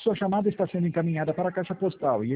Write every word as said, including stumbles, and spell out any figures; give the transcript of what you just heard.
Sua chamada está sendo encaminhada para a caixa postal e